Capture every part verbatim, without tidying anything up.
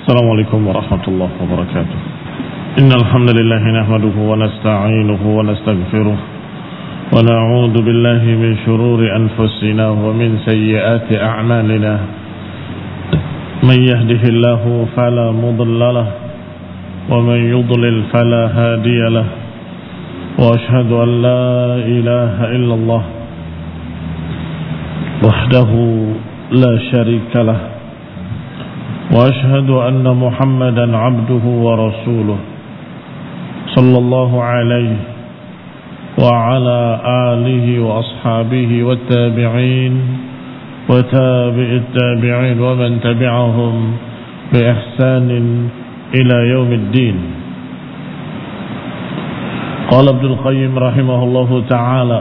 السلام عليكم ورحمة الله وبركاته. إن الحمد لله نحمده ونستعينه ونستغفره ونعوذ بالله من شرور أنفسنا ومن سيئات أعمالنا. من يهده الله فلا مضل له ومن يضلل فلا هادي له. وأشهد أن لا إله إلا الله وحده لا شريك له. وأشهد أن محمدا عبده ورسوله صلى الله عليه وعلى آله وأصحابه والتابعين وتابع التابعين ومن تبعهم بإحسان إلى يوم الدين. قال ابن القيم رحمه الله تعالى: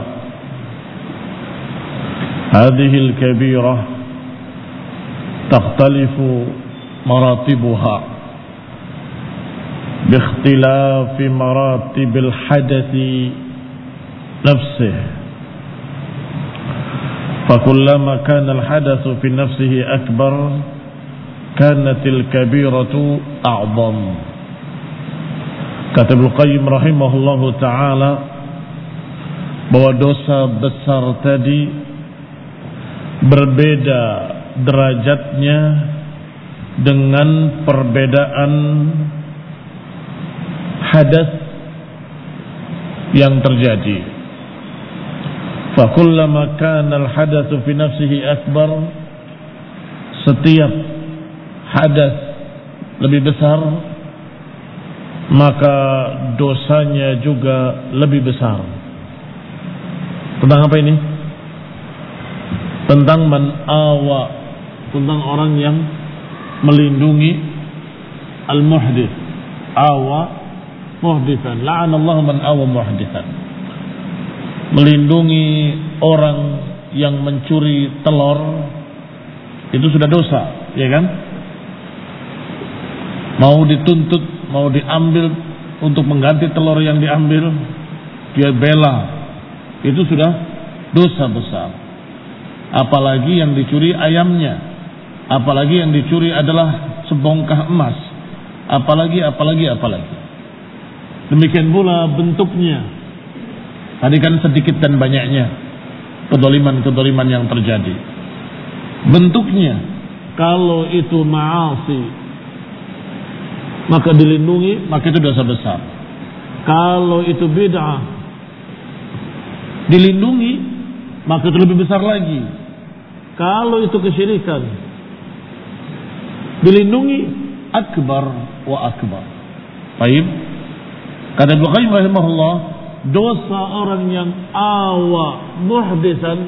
هذه الكبيرة تختلف مراتبها باختلاف مراتب الحدث نفسه، فكلما كان الحدث في نفسه أكبر كانت الكبيرة أعظم. Kata Ibnu Qayyim rahimahullahu ta'ala bahwa dosa besar tadi berbeda derajatnya dengan perbedaan hadas yang terjadi. Fakullama kana al-hadatsu fi nafsihi akbar, setiap hadas lebih besar maka dosanya juga lebih besar. Tentang apa ini? Tentang man awa, tentang orang yang melindungi al-muhdits. Awa muhditsan, la'anallahu man awa muhditsan. Melindungi orang yang mencuri telur itu sudah dosa, ya kan? Mau dituntut, mau diambil untuk mengganti telur yang diambil, dia bela, itu sudah dosa besar. Apalagi yang dicuri ayamnya, apalagi yang dicuri adalah sebongkah emas, apalagi apalagi apalagi. Demikian pula bentuknya. Tadi kan sedikit dan banyaknya kedoliman-kedoliman yang terjadi. Bentuknya, kalau itu ma'asi maka dilindungi, maka itu dosa besar. Kalau itu bid'ah dilindungi, maka itu lebih besar lagi. Kalau itu kesyirikan dilindungi, akbar wa akbar. Baik. Kata Ibnu Qayyim rahimahullah, dosa orang yang awa muhditsan,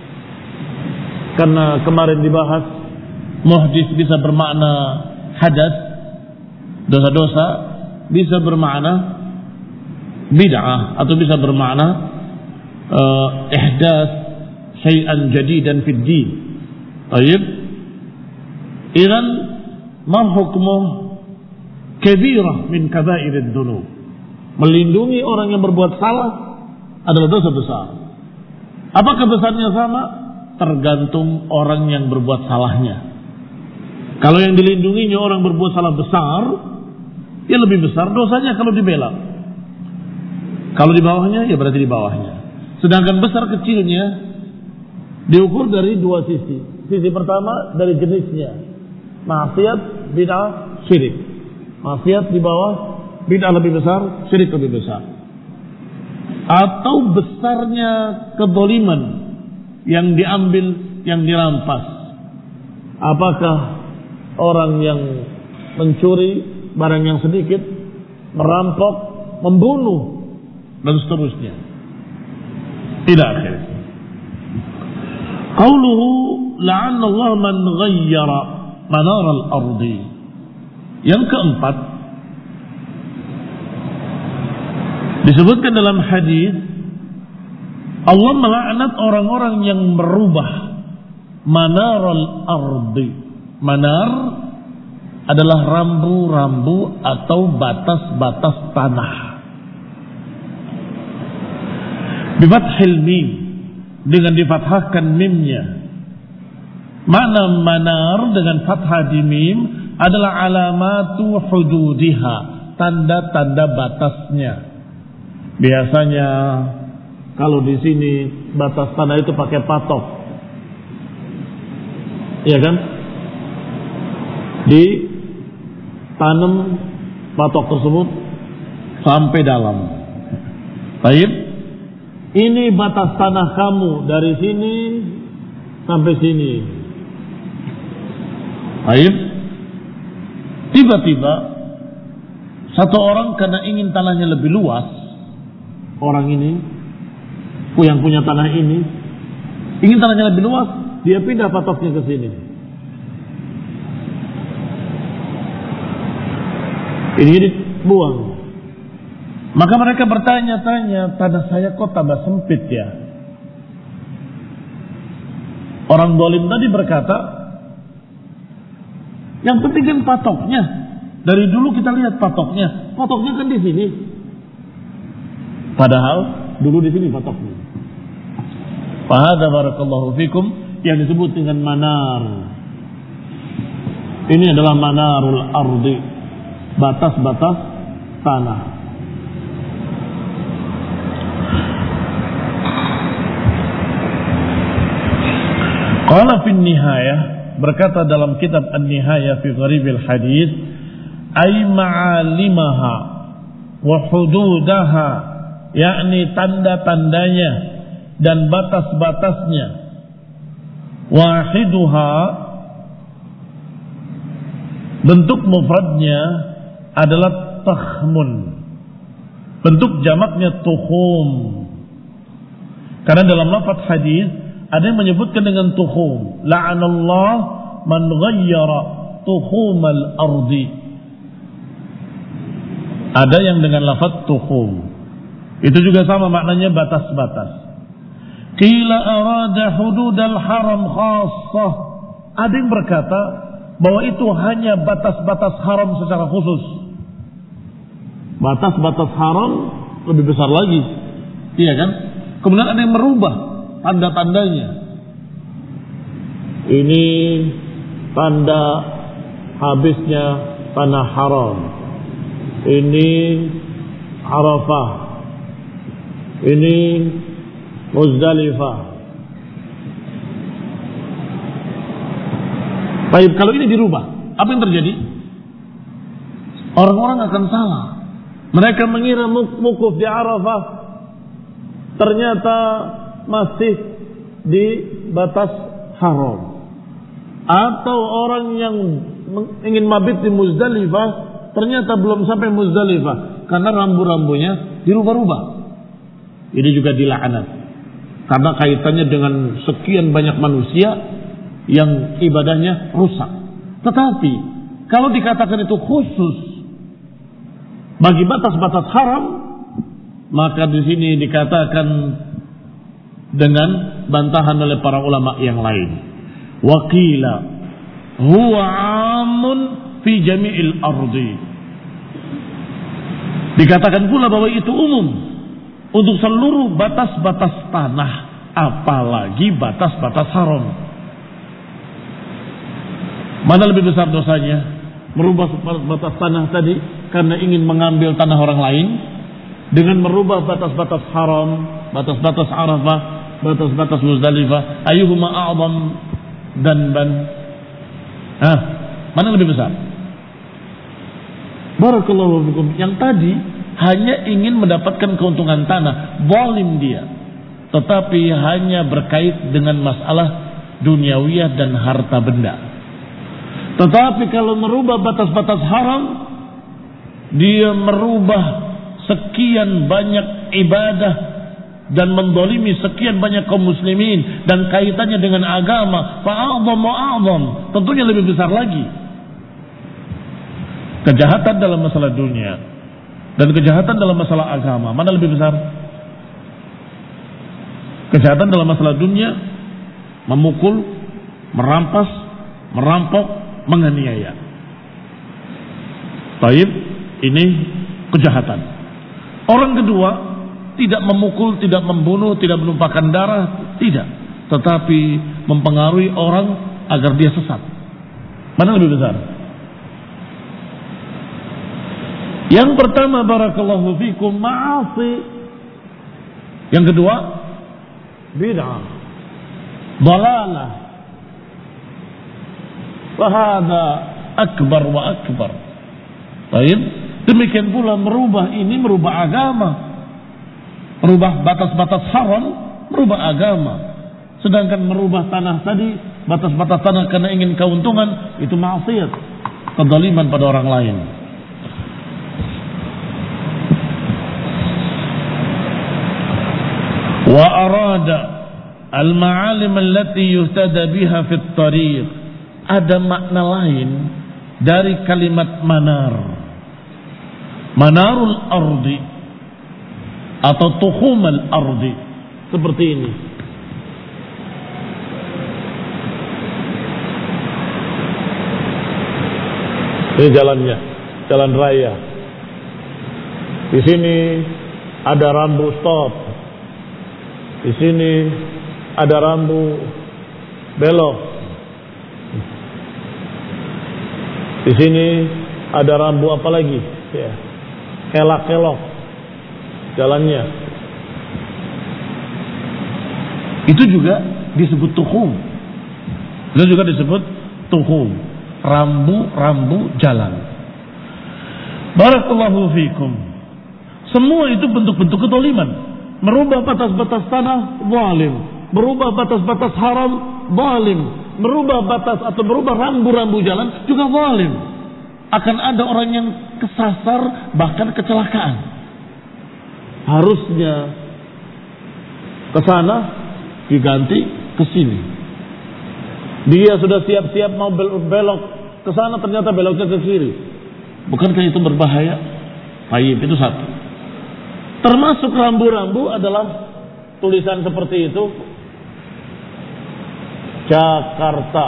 karena kemarin dibahas muhdits bisa bermakna hadas, dosa-dosa bisa bermakna bid'ah atau bisa bermakna uh, ihdas syai'an jadidan fid din. Baik. Idzan ma hukmuh kabirah min kabairid dzunub. Melindungi orang yang berbuat salah adalah dosa besar. Apakah besarnya sama? Tergantung orang yang berbuat salahnya. Kalau yang dilindunginya orang berbuat salah besar, ya lebih besar dosanya kalau dibela. Kalau di bawahnya, ya berarti di bawahnya. Sedangkan besar kecilnya diukur dari dua sisi. Sisi pertama dari jenisnya, maksiat, bid'ah, syirik. Maksiat di bawah, bid'ah lebih besar, syirik lebih besar. Atau besarnya kezaliman yang diambil, yang dirampas. Apakah orang yang mencuri barang yang sedikit, merampok, membunuh, dan seterusnya. Ila akhir. Qauluhu la'anna Allah man ghayyara manar al-ardi. Yang keempat, disebutkan dalam hadis, Allah melaknat orang-orang yang merubah manar al-ardi. Manar adalah rambu-rambu atau batas-batas tanah. Bifathil mim, dengan difathahkan mimnya. Makna manar dengan fathah di mim adalah alamatu hududiha, tanda-tanda batasnya. Biasanya kalau di sini batas tanah itu pakai patok, iya kan? Ditanam patok tersebut sampai dalam. Baik, ini batas tanah kamu dari sini sampai sini. Baik, tiba-tiba satu orang karena ingin tanahnya lebih luas, orang ini yang punya tanah ini ingin tanahnya lebih luas, dia pindah patoknya ke sini. Ini dibuang. Maka mereka bertanya-tanya, tanah saya kok tambah sempit ya? Orang zalim tadi berkata, yang penting kan patoknya. Dari dulu kita lihat patoknya, patoknya kan di sini. Padahal dulu di sini patoknya. Fahada barakallahu fikum yang disebut dengan manar. Ini adalah manarul ardi, batas-batas tanah. Qala fi nihayah, berkata dalam kitab An-Nihayah fi Gharibil Hadis, ay ma'alimaha wa hududaha, yakni tanda-tandanya dan batas-batasnya. Wahiduha, bentuk mufradnya adalah takhmun, bentuk jamaknya tukhum. Karena dalam lafaz hadis ada yang menyebutkan dengan tukhum, la'anallah man ghayyara tukhumal ardi. Ada yang dengan lafaz tukhum, itu juga sama maknanya batas-batas. Qila arada hududal haram khassah, ada yang berkata bahwa itu hanya batas-batas haram secara khusus. Batas-batas haram lebih besar lagi, iya kan? Kemudian ada yang merubah tanda-tandanya. Ini tanda habisnya tanah haram. Ini Arafah. Ini Muzdalifah. Baik, kalau ini dirubah, apa yang terjadi? Orang-orang akan salah. Mereka mengira mukuf di Arafah, ternyata masih di batas haram. Atau orang yang ingin mabit di Muzdalifah, ternyata belum sampai Muzdalifah karena rambu-rambunya dirubah-rubah. Ini juga dilaknat karena kaitannya dengan sekian banyak manusia yang ibadahnya rusak. Tetapi kalau dikatakan itu khusus bagi batas-batas haram, maka di sini dikatakan dengan bantahan oleh para ulama yang lain. Waqila huwa amun fi jami'il ardi. Dikatakan pula bahwa itu umum untuk seluruh batas-batas tanah, apalagi batas-batas haram. Mana lebih besar dosanya? Merubah batas tanah tadi karena ingin mengambil tanah orang lain, dengan merubah batas-batas haram, batas-batas Arafah, batas-batas Muzdalifah, ayyuhuma a'zam danban? Ah, mana lebih besar? Barakallahu fikum. Yang tadi hanya ingin mendapatkan keuntungan tanah, zalim dia, tetapi hanya berkait dengan masalah duniawiyah dan harta benda. Tetapi kalau merubah batas-batas haram, dia merubah sekian banyak ibadah dan mendolimi sekian banyak kaum muslimin dan kaitannya dengan agama, fa'a'zam wa'a'zam, tentunya lebih besar lagi. Kejahatan dalam masalah dunia dan kejahatan dalam masalah agama, mana lebih besar? Kejahatan dalam masalah dunia, memukul, merampas, merampok, menganiaya. Baik, ini kejahatan. Orang kedua, tidak memukul, tidak membunuh, tidak menumpahkan darah, tidak. Tetapi mempengaruhi orang agar dia sesat. Mana lebih besar? Yang pertama, barakallahu fikum, ma'asi. Yang kedua, bid'ah, dalalah. Wahada akbar wa akbar. Baik. Demikian pula merubah ini, merubah agama, merubah batas-batas haram, merubah agama. Sedangkan merubah tanah tadi, batas-batas tanah karena ingin keuntungan, itu maksiat, kezaliman pada orang lain. Wa arada al-ma'alim allati yuhtada biha fit tariq. Ada makna lain dari kalimat manar. Manarul ardi atau tuhumal ardi, seperti ini. Ini jalannya, jalan raya. Di sini ada rambu stop. Di sini ada rambu belok. Di sini ada rambu apa lagi? Ya. Kelak-kelok jalannya. Itu juga disebut tuhum. Itu juga disebut tuhum. Rambu-rambu jalan. Barakallahu fikum. Semua itu bentuk-bentuk kezaliman. Merubah batas-batas tanah, zalim. Merubah batas-batas haram, zalim. Merubah batas atau merubah rambu-rambu jalan juga zalim. Akan ada orang yang kesasar, bahkan kecelakaan. Harusnya ke sana diganti ke sini. Dia sudah siap-siap mau belok ke sana, ternyata beloknya ke kiri. Bukankah itu berbahaya? Baik, itu satu. Termasuk rambu-rambu adalah tulisan seperti itu. Jakarta.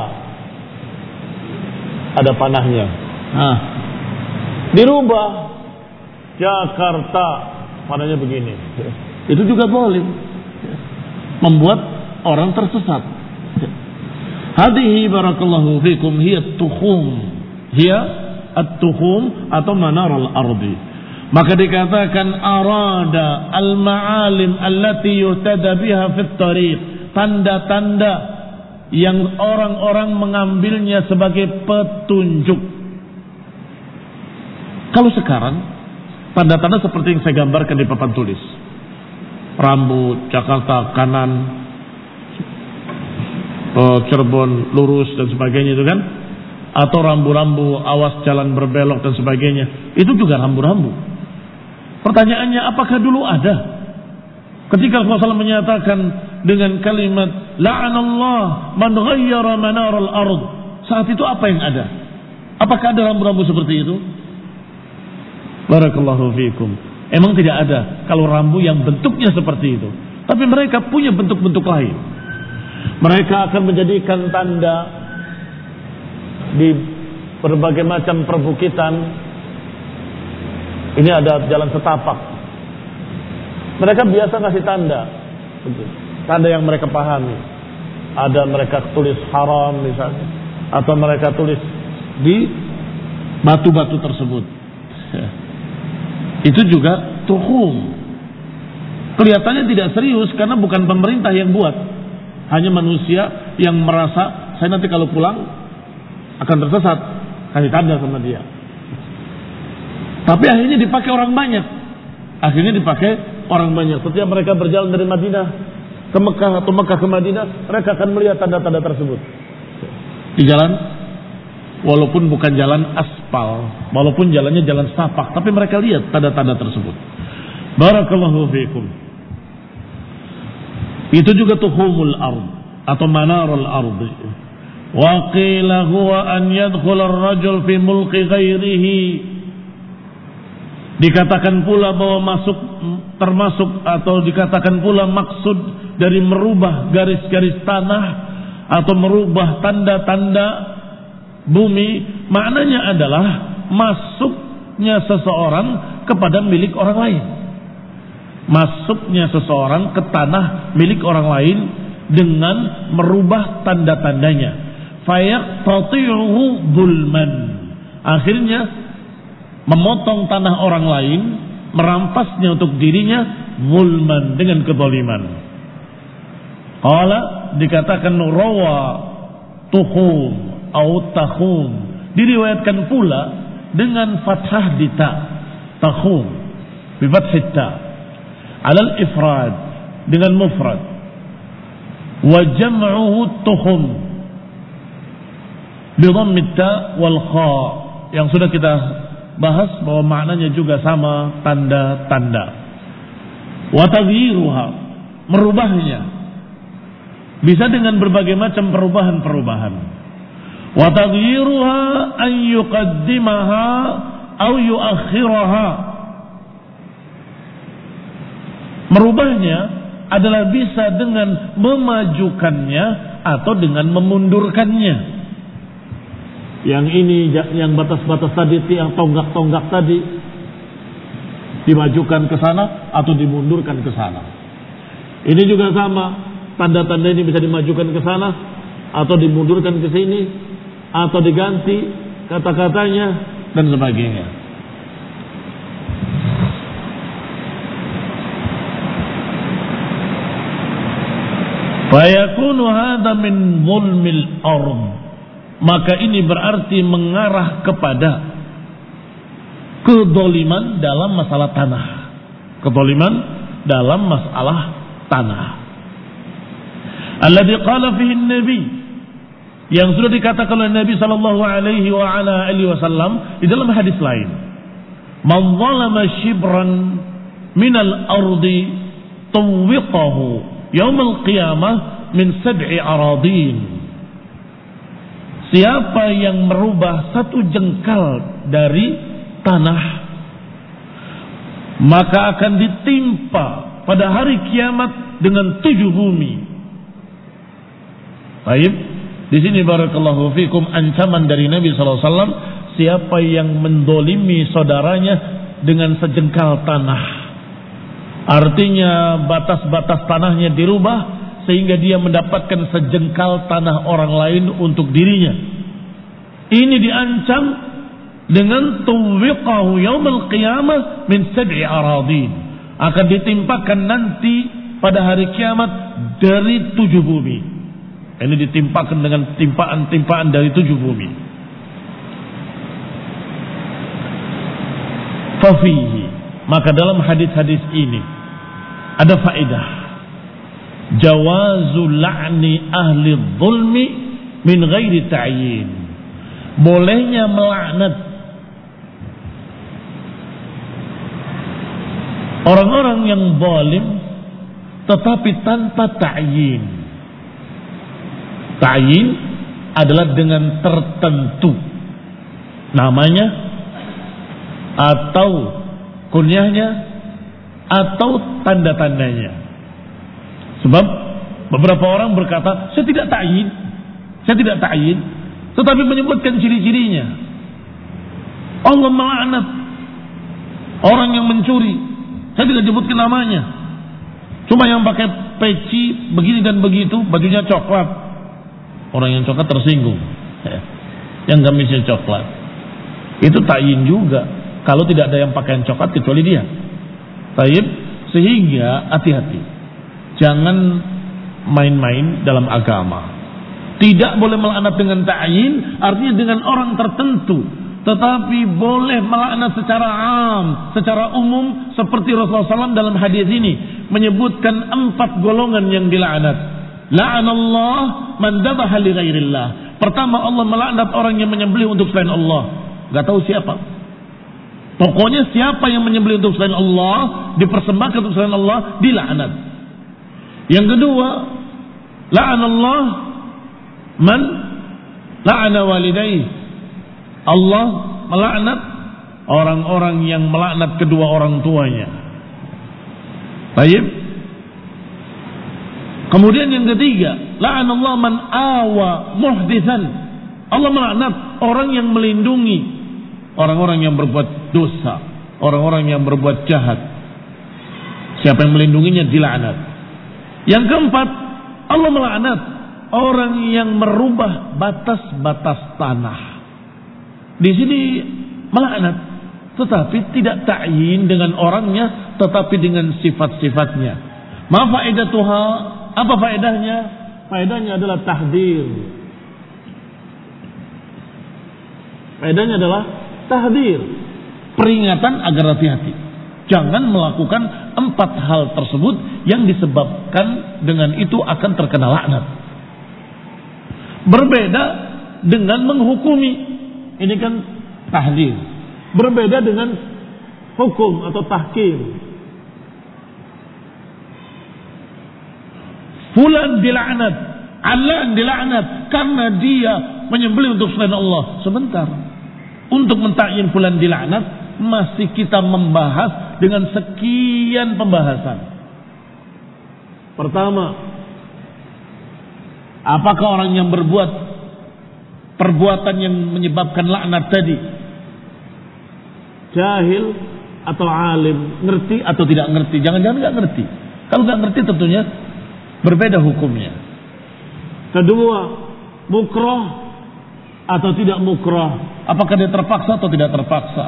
Ada panahnya. Nah, dirubah Jakarta, panahnya begini. Itu juga zalim. Membuat orang tersesat. Hadihi barakallahu fikum hiya tuhum. Hiya at-tuhum atau manaral ardi. Maka dikatakan arada al-ma'alim allati yuhtada biha fit tariq. Tanda-tanda yang orang-orang mengambilnya sebagai petunjuk. Kalau sekarang tanda-tanda seperti yang saya gambarkan di papan tulis. Rambu Jakarta kanan, Cirebon lurus dan sebagainya itu kan, atau rambu-rambu awas jalan berbelok dan sebagainya, itu juga rambu-rambu. Pertanyaannya, apakah dulu ada? Ketika Rasulullah menyatakan dengan kalimat la'anallah man ghayyara manaral ard, saat itu apa yang ada? Apakah ada rambu-rambu seperti itu? Barakallahu fiikum. Emang tidak ada kalau rambu yang bentuknya seperti itu. Tapi mereka punya bentuk-bentuk lain. Mereka akan menjadikan tanda di berbagai macam perbukitan. Ini ada jalan setapak. Mereka biasa ngasih tanda. Tanda yang mereka pahami. Ada mereka tulis haram misalnya. Atau mereka tulis di batu-batu tersebut. Itu juga tuhum. Kelihatannya tidak serius karena bukan pemerintah yang buat. Hanya manusia yang merasa saya nanti kalau pulang akan tersesat, kasih tanda sama dia. Tapi akhirnya dipakai orang banyak. Akhirnya dipakai orang banyak. Setiap mereka berjalan dari Madinah ke Mekah atau Mekah ke Madinah, mereka akan melihat tanda-tanda tersebut di jalan, walaupun bukan jalan aspal, walaupun jalannya jalan setapak, tapi mereka lihat tanda-tanda tersebut. Barakallahu fiikum. Itu juga tuhumul ard atau manarul ard. Wa qila huwa an yadkhula ar-rajul fi mulki ghairihi. Dikatakan pula bahwa masuk termasuk atau dikatakan pula maksud dari merubah garis-garis tanah atau merubah tanda-tanda bumi, maknanya adalah masuknya seseorang kepada milik orang lain. Masuknya seseorang ke tanah milik orang lain dengan merubah tanda-tandanya. Fayaqtati'uhu zulman. Akhirnya memotong tanah orang lain, merampasnya untuk dirinya, zulman, dengan kezaliman. Qala, dikatakan rawa tukhum atau takhum, diriwayatkan pula dengan fathah di ta, takhum bi fathih ta, alal ifrad, dengan mufrad, wa jam'uhu tukhum bi dhammit ta wal kha, yang sudah kita bahas bahwa maknanya juga sama, tanda-tanda. Wa taghyiruha, merubahnya bisa dengan berbagai macam perubahan-perubahan. Wa taghyiruha an yuqaddimaha aw yuakhiraha, merubahnya adalah bisa dengan memajukannya atau dengan memundurkannya. Yang ini, yang batas-batas tadi, yang tonggak-tonggak tadi, dimajukan ke sana atau dimundurkan ke sana. Ini juga sama, tanda-tanda ini bisa dimajukan ke sana atau dimundurkan ke sini, atau diganti kata-katanya dan sebagainya. Fayakunu hadha min zulmil ardh, maka ini berarti mengarah kepada kedoliman dalam masalah tanah. Kedoliman dalam masalah tanah. Alladhi qala fihi Nabi, yang sudah dikatakan oleh Nabi sallallahu alaihi wa ala alihi wasallam di dalam hadis lain. Man zalama shibran minal ardi tuwiqahu yaumil qiyamah min sab'i aradin. Siapa yang merubah satu jengkal dari tanah, maka akan ditimpa pada hari kiamat dengan tujuh bumi. Baik, di sini barakallahu fikum ancaman dari Nabi sallallahu alaihi wasallam, siapa yang mendolimi saudaranya dengan sejengkal tanah, artinya batas-batas tanahnya dirubah sehingga dia mendapatkan sejengkal tanah orang lain untuk dirinya. Ini diancam dengan tuwiqahu yaumil qiyamah min sab'i aradin, akan ditimpakan nanti pada hari kiamat dari tujuh bumi. Ini ditimpakan dengan timpaan-timpaan dari tujuh bumi. Fafihi, maka dalam hadis-hadis ini ada faedah jawazu la'ni ahli zulmi min ghairi ta'yin, bolehnya melaknat orang-orang yang zalim tetapi tanpa ta'yin. Ta'yin adalah dengan tertentu namanya atau kunyahnya atau tanda-tandanya. Sebab beberapa orang berkata, saya tidak ta'yin, saya tidak ta'yin, tetapi menyebutkan ciri-cirinya. Allah melaknat orang yang mencuri, saya tidak sebutkan namanya, cuma yang pakai peci begini dan begitu, bajunya coklat. Orang yang coklat tersinggung, yang gamisnya coklat, itu ta'yin juga. Kalau tidak ada yang pakaian coklat kecuali dia. Taib, sehingga hati-hati, jangan main-main dalam agama. Tidak boleh melaknat dengan ta'yin, artinya dengan orang tertentu, tetapi boleh melaknat secara am, secara umum, seperti Rasulullah shallallahu alaihi wasallam dalam hadis ini menyebutkan empat golongan yang dilaknat. La'anallah man dhabaha li ghairillah. Pertama, Allah melaknat orang yang menyembelih untuk selain Allah. Gak tahu siapa. Pokoknya siapa yang menyembelih untuk selain Allah, dipersembahkan untuk selain Allah, dilaknat. Yang kedua, la'anallah man la'ana walidayhi. Allah melaknat orang-orang yang melaknat kedua orang tuanya. Baik. Kemudian yang ketiga, la'anallah man awa muhdithan. Allah melaknat orang yang melindungi orang-orang yang berbuat dosa, orang-orang yang berbuat jahat. Siapa yang melindunginya dilaknat. Yang keempat, Allah melaknat orang yang merubah batas-batas tanah. Di sini melaknat tetapi tidak ta'yin dengan orangnya, tetapi dengan sifat-sifatnya. Ma faedatuha? Apa faedahnya? Faedahnya adalah tahdir. Faedahnya adalah tahdir, peringatan agar hati-hati. Jangan melakukan empat hal tersebut yang disebabkan dengan itu akan terkena laknat. Berbeda dengan menghukumi. Ini kan tahdir. Berbeda dengan hukum atau tahkim. Fulan dilaknat, alan dilaknat karena dia menyembelih untuk selain Allah. Sebentar. Untuk mentakyin fulan dilaknat masih kita membahas dengan sekian pembahasan. Pertama, apakah orang yang berbuat perbuatan yang menyebabkan laknat tadi jahil atau alim, ngerti atau tidak ngerti? Jangan-jangan nggak ngerti. Kalau nggak ngerti tentunya berbeda hukumnya. Kedua, mukrah atau tidak mukrah? Apakah dia terpaksa atau tidak terpaksa?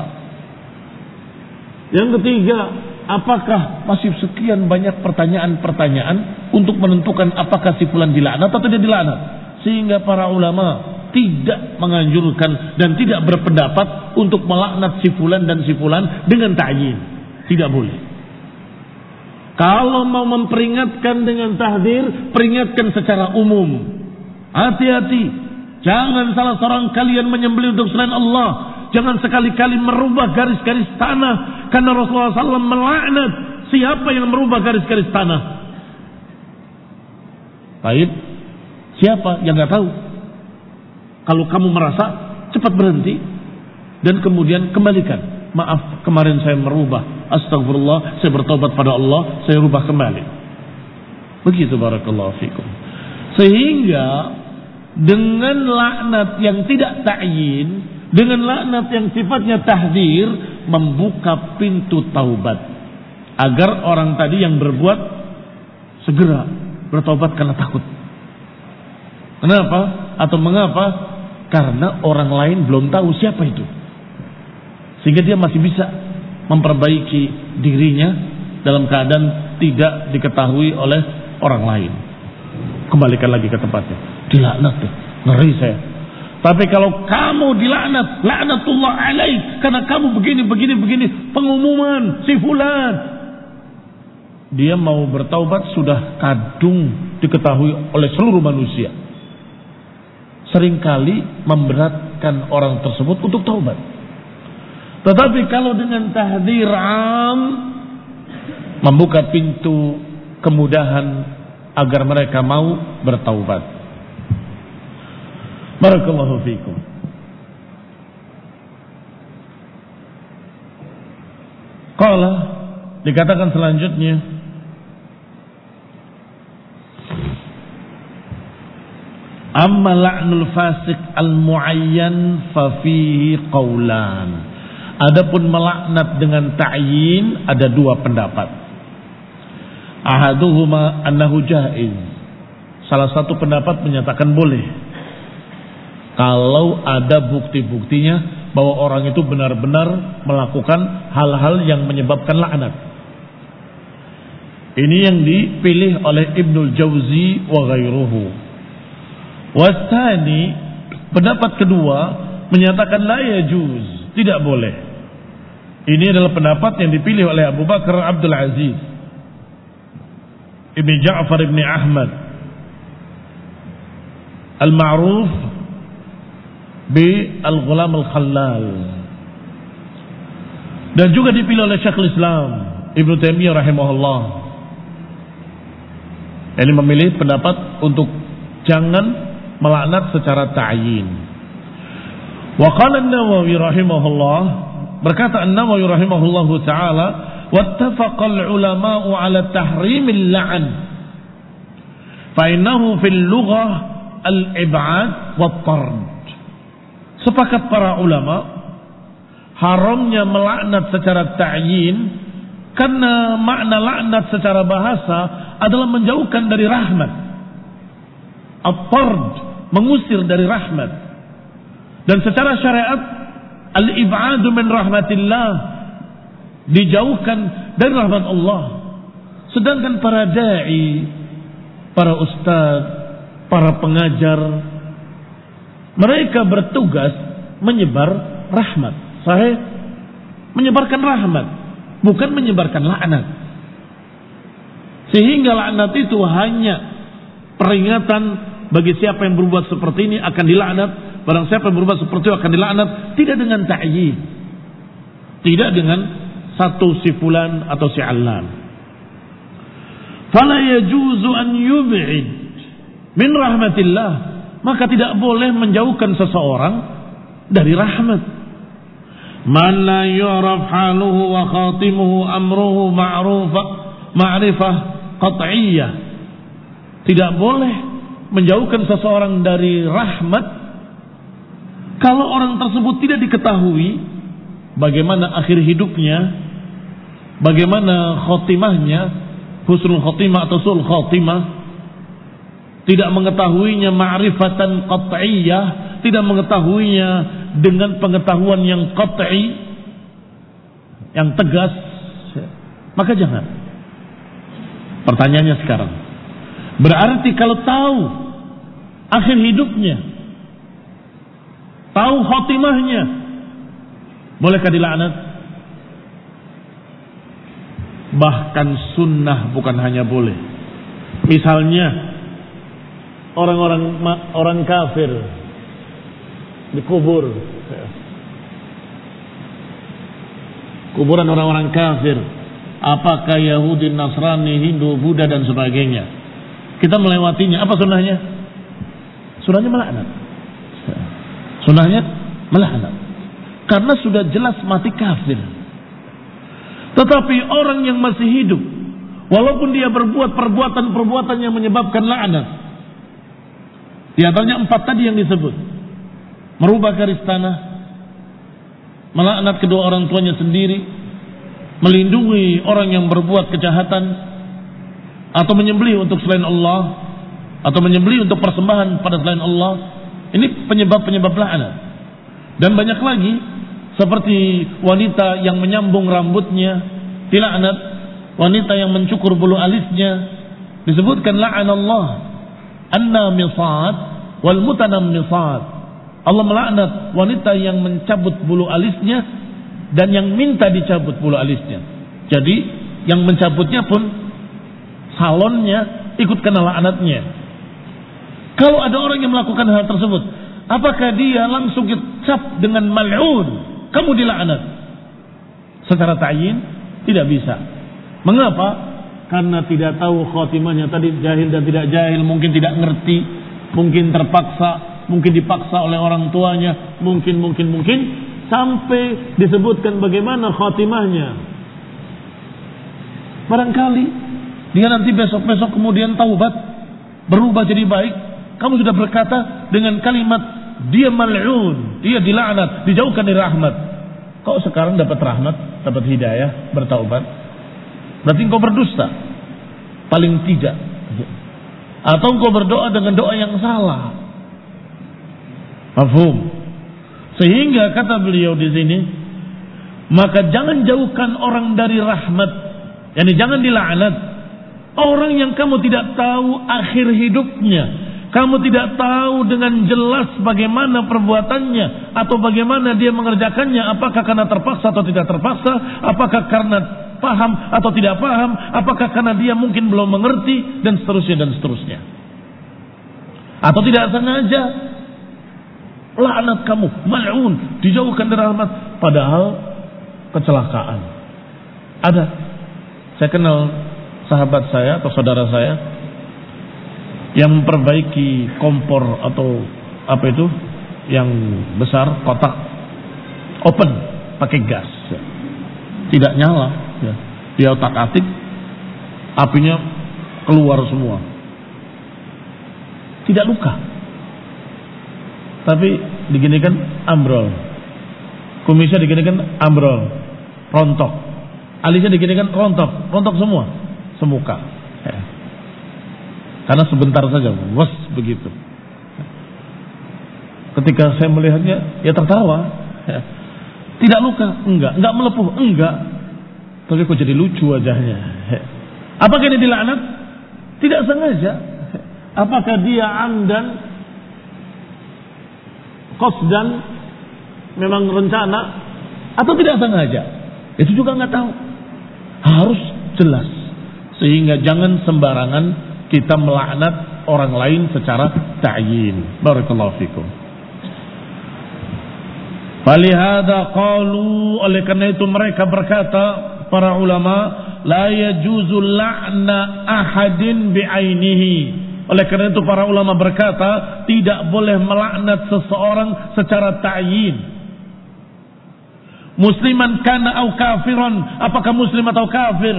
Yang ketiga, apakah masih sekian banyak pertanyaan-pertanyaan untuk menentukan apakah si fulan dilaknat atau tidak dilaknat? Sehingga para ulama tidak menganjurkan dan tidak berpendapat untuk melaknat si fulan dan si fulan dengan ta'yin. Tidak boleh. Kalau mau memperingatkan dengan tahdir, peringatkan secara umum. Hati-hati. Jangan salah seorang kalian menyembelih untuk selain Allah. Jangan sekali-kali merubah garis-garis tanah. Karena Rasulullah shallallahu alaihi wasallam melaknat siapa yang merubah garis-garis tanah. Baik. Siapa yang gak tahu? Kalau kamu merasa, cepat berhenti. Dan kemudian kembalikan. Maaf, kemarin saya merubah. Astagfirullah, saya bertobat pada Allah, saya rubah kembali. Begitu barakallahu fikum. Sehingga dengan laknat yang tidak ta'yin, dengan laknat yang sifatnya tahdir, membuka pintu taubat. Agar orang tadi yang berbuat segera bertobat karena takut. Kenapa? Atau mengapa? Karena orang lain belum tahu siapa itu. Sehingga dia masih bisa memperbaiki dirinya dalam keadaan tidak diketahui oleh orang lain. Kembalikan lagi ke tempatnya. Dilaknat tuh, ngeri saya. Tapi kalau kamu dilaknat, laknatullah alaik, karena kamu begini, begini, begini, pengumuman si fulan, dia mau bertaubat sudah kadung diketahui oleh seluruh manusia. Seringkali memberatkan orang tersebut untuk taubat. Tetapi kalau dengan tahdzir am, membuka pintu kemudahan agar mereka mau bertaubat. Barakallahu fiikum. Qala, dikatakan selanjutnya, amma la'nul fasik al-muayyan fa fihi qaulan. Adapun melaknat dengan ta'yin ada dua pendapat. Ahaduhuma annahu jaiz. Salah satu pendapat menyatakan boleh. Kalau ada bukti-buktinya bahwa orang itu benar-benar melakukan hal-hal yang menyebabkan laknat. Ini yang dipilih oleh Ibnul Jauzi wa ghairuhu. Wasani, pendapat kedua menyatakan la yajuz, tidak boleh. Ini adalah pendapat yang dipilih oleh Abu Bakar Abdul Aziz, Ibn Ja'far Ibn Ahmad Al-Ma'ruf bi Al-Ghulam Al-Khallal, dan juga dipilih oleh Syekhul Islam Ibn Taimiyah rahimahullah. Ini memilih pendapat untuk jangan melaknat secara ta'yin. Wa qala An-Nawawi rahimahullah, berkata An-Nawawi rahimahullah ta'ala, wattafaqal ulama'u ala tahrimil la'an fa innahu fil lughah al-ib'ad wat-tard. Sepakat para ulama haramnya melaknat secara ta'yin karena makna laknat secara bahasa adalah menjauhkan dari rahmat. At-tard, mengusir dari rahmat. Dan secara syariat al-ib'adu min rahmatillah, dijauhkan dari rahmat Allah. Sedangkan para dai, para ustaz, para pengajar, mereka bertugas menyebar rahmat. Sahih? Menyebarkan rahmat, bukan menyebarkan laknat. Sehingga laknat itu hanya peringatan bagi siapa yang berbuat seperti ini akan dilaknat, barang siapa yang berbuat seperti itu akan dilaknat, tidak dengan ta'yin, tidak dengan satu si fulan atau si allan. Fala yajuzu an yub'id min rahmatillah, maka tidak boleh menjauhkan seseorang dari rahmat. Man la yu'raf haluhu wa khatimuhu amruhu ma'rufa ma'rifah qat'iyyah. Tidak boleh menjauhkan seseorang dari rahmat kalau orang tersebut tidak diketahui bagaimana akhir hidupnya, bagaimana khotimahnya, husnul khotimah atau sul khotimah, tidak mengetahuinya ma'rifatan qat'iyyah, tidak mengetahuinya dengan pengetahuan yang qat'i, yang tegas, maka jangan. Pertanyaannya sekarang, berarti kalau tahu akhir hidupnya, tahu khotimahnya, bolehkah dilaknat? Bahkan sunnah, bukan hanya boleh. Misalnya orang-orang orang kafir dikubur, kuburan orang-orang kafir, apakah Yahudi, Nasrani, Hindu, Buddha dan sebagainya, kita melewatinya, apa sunnahnya? Sunnahnya melaknat. Sunnahnya melaknat, karena sudah jelas mati kafir. Tetapi orang yang masih hidup, walaupun dia berbuat perbuatan-perbuatan yang menyebabkan laknat, di antaranya empat tadi yang disebut, merubah garis tanah, melaknat kedua orang tuanya sendiri, melindungi orang yang berbuat kejahatan, atau menyembelih untuk selain Allah, atau menyembelih untuk persembahan pada selain Allah. Ini penyebab-penyebab laknat. Dan banyak lagi, seperti wanita yang menyambung rambutnya dilaknat, wanita yang mencukur bulu alisnya disebutkan la'anallah an-namisat wal mutanammisat. Allah melaknat wanita yang mencabut bulu alisnya dan yang minta dicabut bulu alisnya. Jadi yang mencabutnya pun salonnya ikut kena laknatnya. Kalau ada orang yang melakukan hal tersebut, apakah dia langsung dicap dengan mal'un, kamu dilaknat? Secara ta'yin tidak bisa. Mengapa? Karena tidak tahu khotimahnya tadi, jahil dan tidak jahil, mungkin tidak ngerti, mungkin terpaksa, mungkin dipaksa oleh orang tuanya, mungkin mungkin mungkin sampai disebutkan bagaimana khotimahnya. Barangkali dia nanti besok-besok kemudian taubat, berubah jadi baik. Kamu sudah berkata dengan kalimat dia mal'un, dia dilaknat, dijauhkan dari rahmat. Kau sekarang dapat rahmat, dapat hidayah, bertaubat, berarti engkau berdusta paling tidak, atau engkau berdoa dengan doa yang salah. Mafhum? Sehingga kata beliau di sini, maka jangan jauhkan orang dari rahmat, yakni jangan dilaknat orang yang kamu tidak tahu akhir hidupnya. Kamu tidak tahu dengan jelas bagaimana perbuatannya atau bagaimana dia mengerjakannya, apakah karena terpaksa atau tidak terpaksa, apakah karena paham atau tidak paham, apakah karena dia mungkin belum mengerti, dan seterusnya dan seterusnya. Atau tidak sengaja laknat kamu, mal'un, dijauhkan dari rahmat, padahal kecelakaan. Ada, saya kenal sahabat saya atau saudara saya yang memperbaiki kompor atau apa itu yang besar, kotak open pakai gas, tidak nyala, ya. Dia otak-atik, apinya keluar semua, tidak luka, tapi diginikan ambrol, kumisnya diginikan ambrol, rontok, alisnya diginikan rontok, rontok semua, semuka. Ya. Karena sebentar saja, was begitu. Ketika saya melihatnya, ya tertawa. Ya. Tidak luka? Enggak. Enggak melepuh? Enggak. Tapi kok jadi lucu wajahnya? Apakah ini dilaknat? Tidak sengaja. Apakah dia amdan, qasdan, memang rencana, atau tidak sengaja? Itu juga nggak tahu. Harus jelas. Sehingga jangan sembarangan kita melaknat orang lain secara ta'yin. Barakallahu fikum. Falihada qalu, oleh karena itu mereka berkata, para ulama, la yajuzu la'na ahadin bi'ainihi. Oleh karena itu para ulama berkata, tidak boleh melaknat seseorang secara ta'yin. Musliman kana au kafiran, apakah muslim atau kafir?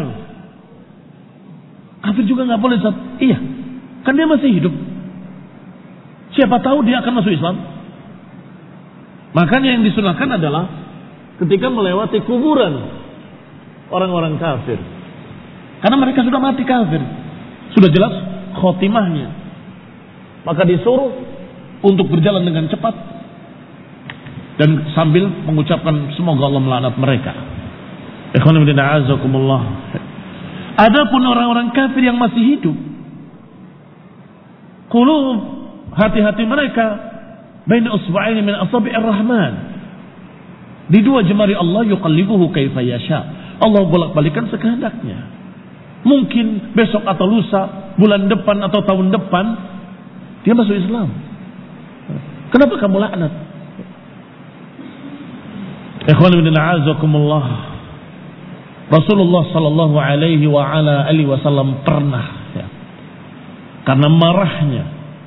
Kafir juga nggak boleh. Iya, kan dia masih hidup. Siapa tahu dia akan masuk Islam. Makanya yang disunahkan adalah ketika melewati kuburan orang-orang kafir, karena mereka sudah mati kafir, sudah jelas khotimahnya, maka disuruh untuk berjalan dengan cepat dan sambil mengucapkan semoga Allah melaknat mereka. Ikhwan fillah a'azzakumullah. Adapun orang-orang kafir yang masih hidup, qulub, hati-hati mereka baina usba'aini min asabi'ir rahman, di dua jemari Allah, yuqallibuhu kaifa yasha. Allah bolak-balikan sekehendaknya. Mungkin besok atau lusa, bulan depan atau tahun depan dia masuk Islam. Kenapa kamu laknat? Ikhwan fillah a'azzakumullah. Rasulullah sallallahu alaihi wa ala alihi wasallam pernah, ya, karena marahnya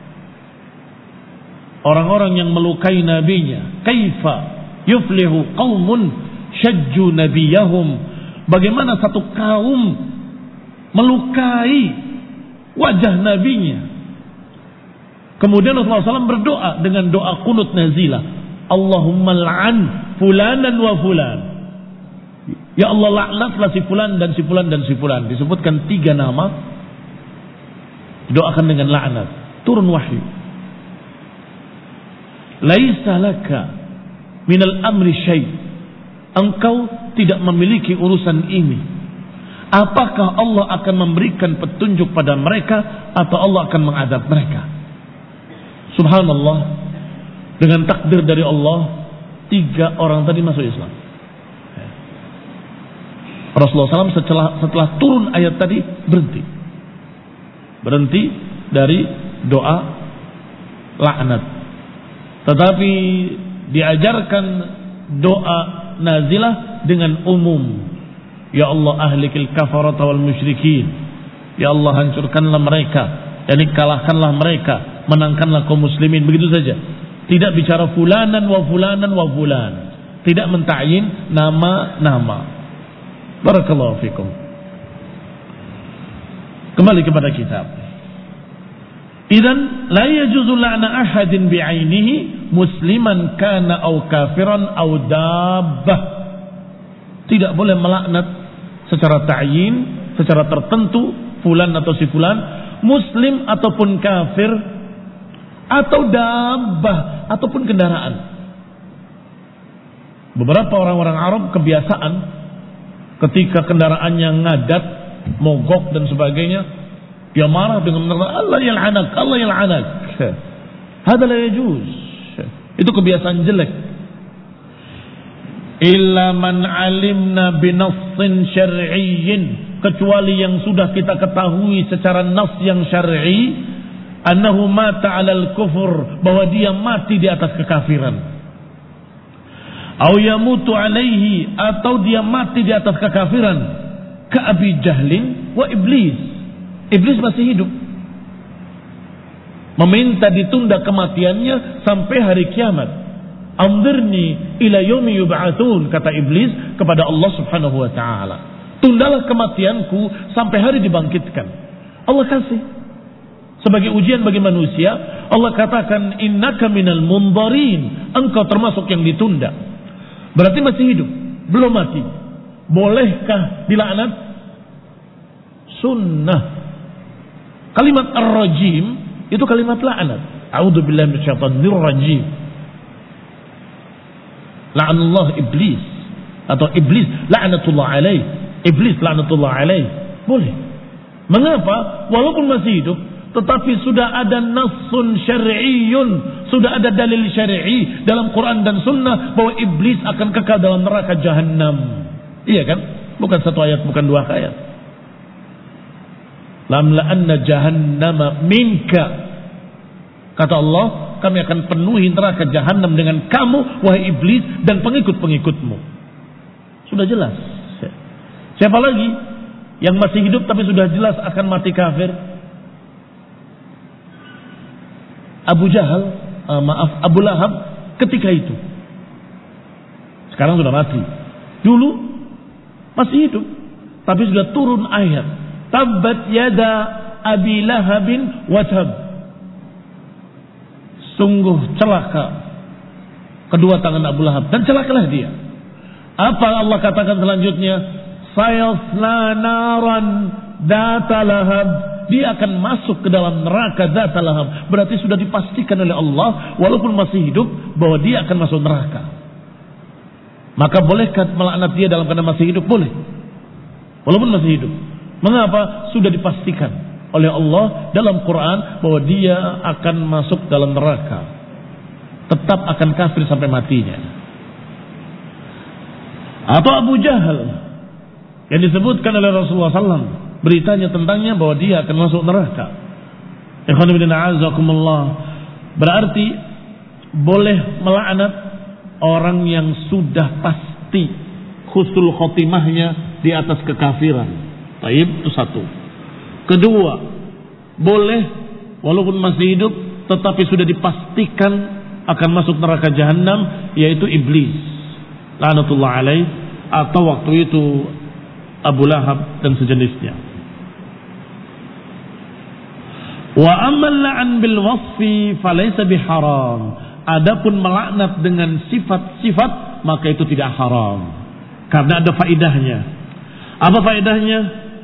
orang-orang yang melukai nabinya, kaifa yuflihu qaumun syajju nabiyahum, bagaimana satu kaum melukai wajah nabinya. Kemudian Rasulullah shallallahu alaihi wasallam berdoa dengan doa qunut nazilah, Allahumma la'an fulanan wa fulan. Ya Allah, laknatlah si fulan dan si fulan dan si fulan. Disebutkan tiga nama, doakan dengan laknat. Turun wahyu. Laisa laka minal amri syai'. Engkau tidak memiliki urusan ini. Apakah Allah akan memberikan petunjuk pada mereka atau Allah akan mengadab mereka? Subhanallah, dengan takdir dari Allah, tiga orang tadi masuk Islam. Rasulullah shallallahu alaihi wasallam setelah, setelah turun ayat tadi berhenti. Berhenti dari doa laknat. Tetapi diajarkan doa nazilah dengan umum. Ya Allah, ahlikil kafarata wal musyrikin. Ya Allah, hancurkanlah mereka, yakni kalahkanlah mereka, menangkanlah kaum muslimin, begitu saja. Tidak bicara fulanan wa fulanan wa fulan. Tidak menta'yin nama-nama. Barakallahu fikum. Kembali kepada kitab. Idzan la yajuzu la'na ahadin bi'ainihi musliman kana au kafiran au dabbah. Tidak boleh melaknat secara ta'yin, secara tertentu fulan atau si fulan, muslim ataupun kafir, atau dabbah ataupun kendaraan. Beberapa orang-orang Arab kebiasaan ketika kendaraannya ngadat, mogok dan sebagainya, dia marah dengan menerima Allah yal'anak, Allah yal'anak. Hada la yajuz. Itu kebiasaan jelek. Illa man alimna binassin syar'iyyin, kecuali yang sudah kita ketahui secara nas yang syar'i, annahu mata 'alal kufur, bahwa dia mati di atas kekafiran. Au yamutu alaihi, atau dia mati di atas kekafiran, ka Abi Jahlin wa Iblis. Iblis masih hidup, meminta ditunda kematiannya sampai hari kiamat. Anzirni ila yaumi yub'atsun, kata Iblis kepada Allah Subhanahu wa taala, tundalah kematianku sampai hari dibangkitkan. Allah kasih sebagai ujian bagi manusia. Allah katakan innaka minal munzarin, engkau termasuk yang ditunda. Berarti masih hidup, belum mati. Bolehkah dilaknat? Sunnah. Kalimat ar-rajim itu kalimat laknat. A'udzubillahi minasyaitonir rajim. la'anallah iblis, atau iblis la'natullah alaih, iblis la'natullah alaih. Boleh. Mengapa? Walaupun masih hidup, tetapi sudah ada nassun syar'iyyun, sudah ada dalil syar'i dalam Quran dan Sunnah bahwa iblis akan kekal dalam neraka Jahannam. Iya kan? Bukan satu ayat, bukan dua ayat. Lamla'anna jahannama minka, kata Allah, kami akan penuhi neraka Jahannam dengan kamu, wahai iblis, dan pengikut-pengikutmu. Sudah jelas. Siapa lagi yang masih hidup tapi sudah jelas akan mati kafir? Abu Jahal, uh, maaf Abu Lahab ketika itu. Sekarang sudah mati. Dulu masih hidup, tapi sudah turun ayat, tabbat yada abi lahabin wa tab. Sungguh celaka kedua tangan Abu Lahab, dan celakalah dia. Apa Allah katakan selanjutnya? Sayasla naran dzata lahab. Dia akan masuk ke dalam neraka dzata lahab. Berarti sudah dipastikan oleh Allah walaupun masih hidup bahwa dia akan masuk neraka. Maka bolehkah melaknat dia dalam keadaan masih hidup? Boleh. Walaupun masih hidup. Mengapa? Sudah dipastikan oleh Allah dalam Quran bahwa dia akan masuk dalam neraka. Tetap akan kafir sampai matinya. Atau Abu Jahal yang disebutkan oleh Rasulullah sallallahu alaihi wasallam, beritanya tentangnya bahwa dia akan masuk neraka. Ikhwan fillah a'azakumullah. Berarti boleh melaknat orang yang sudah pasti husnul khotimahnya di atas kekafiran. Taib, itu satu. Kedua, boleh walaupun masih hidup tetapi sudah dipastikan akan masuk neraka Jahannam, yaitu iblis la'natullah alaih, atau waktu itu Abu Lahab dan sejenisnya. Wa ammal la'an bil wasfi falaysa biharam. Adapun melaknat dengan sifat-sifat maka itu tidak haram, karena ada faedahnya. Apa faedahnya?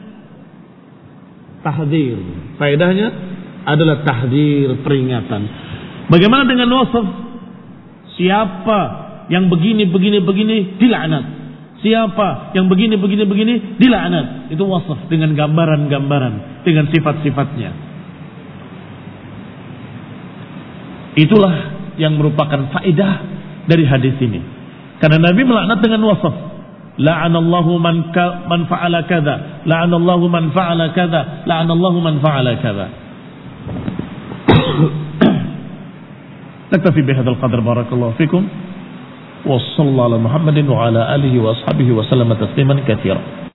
Tahdzir. Faedahnya adalah tahdzir, peringatan. Bagaimana dengan wasf? Siapa yang begini begini begini dilaknat. Siapa yang begini begini begini dilaknat. Itu wasf dengan gambaran-gambaran, dengan sifat-sifatnya. Itulah yang merupakan faedah dari hadis ini. Karena Nabi melaknat dengan wasf. La'anallahu man ka, man fa'ala kadza, la'anallahu man fa'ala kadza, la'anallahu man fa'ala kadza. Naktafi bihadzal qadar, barakallahu fikum. Wa sallallahu ala Muhammadin wa ala alihi wa ashabihi wa sallama tasliman katsiran.